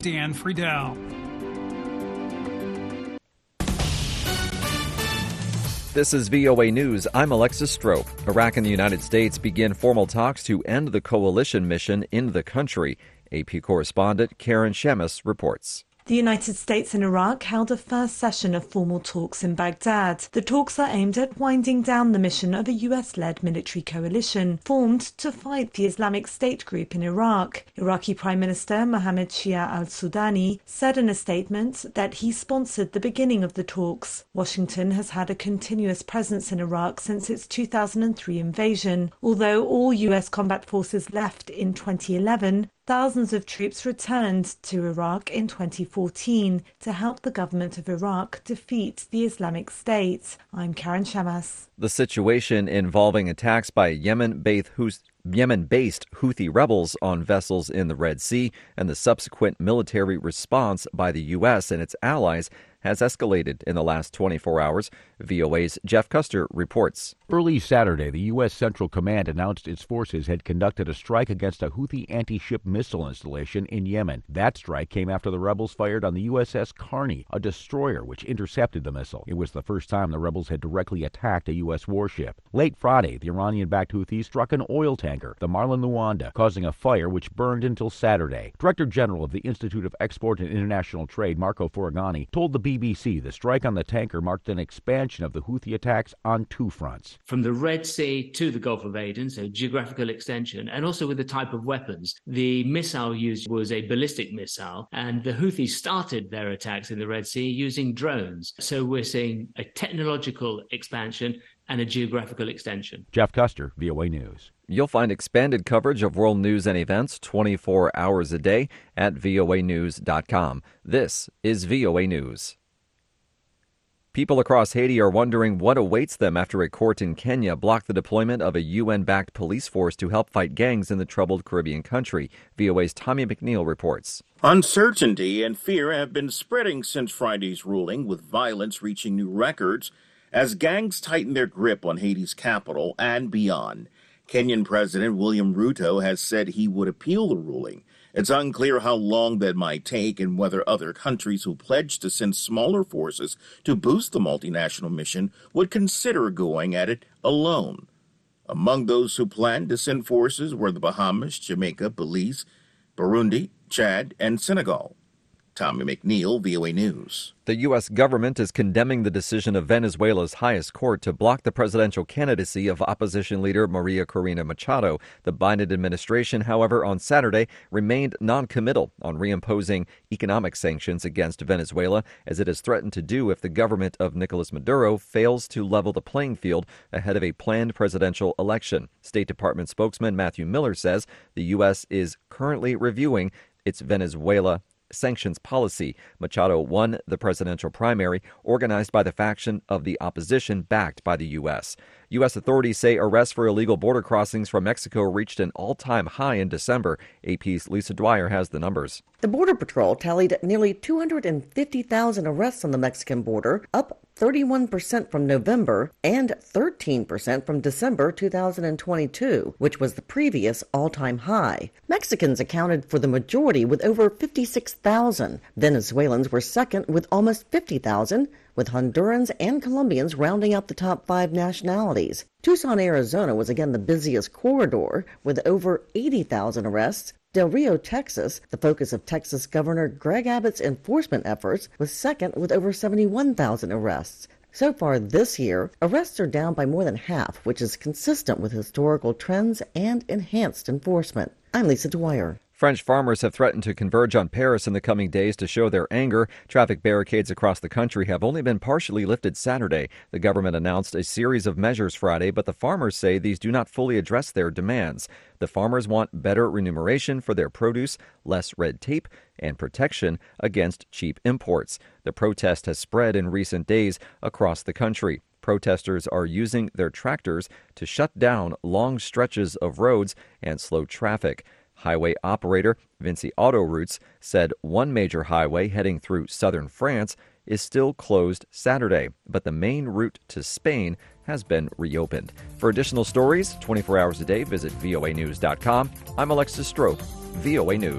Dan Friedel. This is VOA News. I'm Alexis Strope. Iraq and the United States begin formal talks to end the coalition mission in the country. AP correspondent Karen Shemes reports. The United States and Iraq held a first session of formal talks in Baghdad. The talks are aimed at winding down the mission of a US-led military coalition formed to fight the Islamic State group in Iraq. Iraqi Prime Minister Mohammed Shia al-Sudani said in a statement that he sponsored the beginning of the talks. Washington has had a continuous presence in Iraq since its 2003 invasion. Although all US combat forces left in 2011, thousands of troops returned to Iraq in 2014 to help the government of Iraq defeat the Islamic State. I'm Karen Shemes. The situation involving attacks by Yemen-based Houthi rebels on vessels in the Red Sea and the subsequent military response by the U.S. and its allies has escalated in the last 24 hours. VOA's Jeff Custer reports. Early Saturday, the U.S. Central Command announced its forces had conducted a strike against a Houthi anti-ship missile installation in Yemen. That strike came after the rebels fired on the USS Carney, a destroyer which intercepted the missile. It was the first time the rebels had directly attacked a U.S. warship. Late Friday, the Iranian-backed Houthis struck an oil tanker, the Marlin Luanda, causing a fire which burned until Saturday. Director General of the Institute of Export and International Trade, Marco Foragani, told the BBC the strike on the tanker marked an expansion of the Houthi attacks on two fronts. From the Red Sea to the Gulf of Aden, so geographical extension, and also with the type of weapons. The missile used was a ballistic missile, and the Houthis started their attacks in the Red Sea using drones. So we're seeing a technological expansion and a geographical extension. Jeff Custer, VOA News. You'll find expanded coverage of world news and events 24 hours a day at voanews.com. This is VOA News. People across Haiti are wondering what awaits them after a court in Kenya blocked the deployment of a UN-backed police force to help fight gangs in the troubled Caribbean country. VOA's Tommy McNeil reports. Uncertainty and fear have been spreading since Friday's ruling, with violence reaching new records as gangs tighten their grip on Haiti's capital and beyond. Kenyan President William Ruto has said he would appeal the ruling. It's unclear how long that might take and whether other countries who pledged to send smaller forces to boost the multinational mission would consider going at it alone. Among those who planned to send forces were the Bahamas, Jamaica, Belize, Burundi, Chad, and Senegal. Tommy McNeil, VOA News. The U.S. government is condemning the decision of Venezuela's highest court to block the presidential candidacy of opposition leader Maria Corina Machado. The Biden administration, however, on Saturday remained non-committal on reimposing economic sanctions against Venezuela, as it has threatened to do if the government of Nicolas Maduro fails to level the playing field ahead of a planned presidential election. State Department spokesman Matthew Miller says the U.S. is currently reviewing its Venezuela sanctions policy. Machado won the presidential primary organized by the faction of the opposition backed by the U.S. U.S. authorities say arrests for illegal border crossings from Mexico reached an all-time high in December. AP's Lisa Dwyer has the numbers. The Border Patrol tallied nearly 250,000 arrests on the Mexican border, up 31% from November and 13% from December 2022, which was the previous all-time high. Mexicans accounted for the majority with over 56,000. Venezuelans were second with almost 50,000, with Hondurans and Colombians rounding out the top 5 nationalities. Tucson, Arizona was again the busiest corridor with over 80,000 arrests. Del Rio, Texas, the focus of Texas Governor Greg Abbott's enforcement efforts, was second with over 71,000 arrests. So far this year, arrests are down by more than half, which is consistent with historical trends and enhanced enforcement. I'm Lisa Dwyer. French farmers have threatened to converge on Paris in the coming days to show their anger. Traffic barricades across the country have only been partially lifted Saturday. The government announced a series of measures Friday, but the farmers say these do not fully address their demands. The farmers want better remuneration for their produce, less red tape, and protection against cheap imports. The protest has spread in recent days across the country. Protesters are using their tractors to shut down long stretches of roads and slow traffic. Highway operator Vinci Autoroutes said one major highway heading through southern France is still closed Saturday, but the main route to Spain has been reopened. For additional stories 24 hours a day, visit voanews.com. I'm Alexis Strope, VOA News.